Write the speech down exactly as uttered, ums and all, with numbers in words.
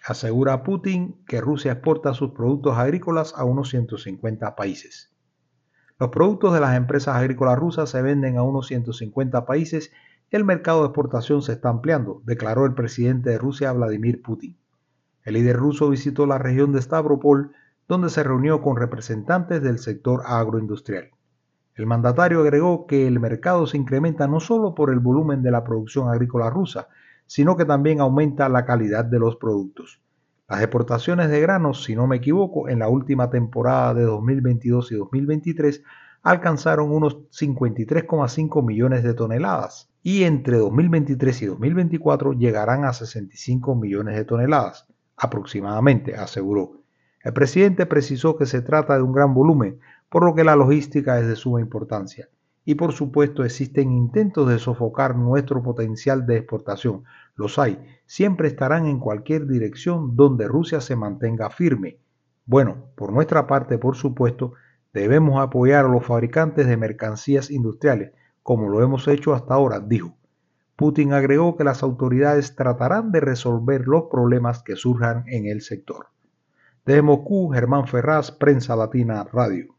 Asegura Putin que Rusia exporta sus productos agrícolas a unos ciento cincuenta países. Los productos de las empresas agrícolas rusas se venden a unos ciento cincuenta países y el mercado de exportación se está ampliando, declaró el presidente de Rusia, Vladimir Putin. El líder ruso visitó la región de Stavropol, donde se reunió con representantes del sector agroindustrial. El mandatario agregó que el mercado se incrementa no solo por el volumen de la producción agrícola rusa, sino que también aumenta la calidad de los productos. Las exportaciones de granos, si no me equivoco, en la última temporada de dos mil veintidós y dos mil veintitrés alcanzaron unos cincuenta y tres coma cinco millones de toneladas y entre dos mil veintitrés y dos mil veinticuatro llegarán a sesenta y cinco millones de toneladas, aproximadamente, aseguró. El presidente precisó que se trata de un gran volumen, por lo que la logística es de suma importancia. Y por supuesto existen intentos de sofocar nuestro potencial de exportación. Los hay, siempre estarán en cualquier dirección donde Rusia se mantenga firme. Bueno, por nuestra parte, por supuesto, debemos apoyar a los fabricantes de mercancías industriales, como lo hemos hecho hasta ahora, dijo. Putin agregó que las autoridades tratarán de resolver los problemas que surjan en el sector. Desde Moscú, Germán Ferraz, Prensa Latina Radio.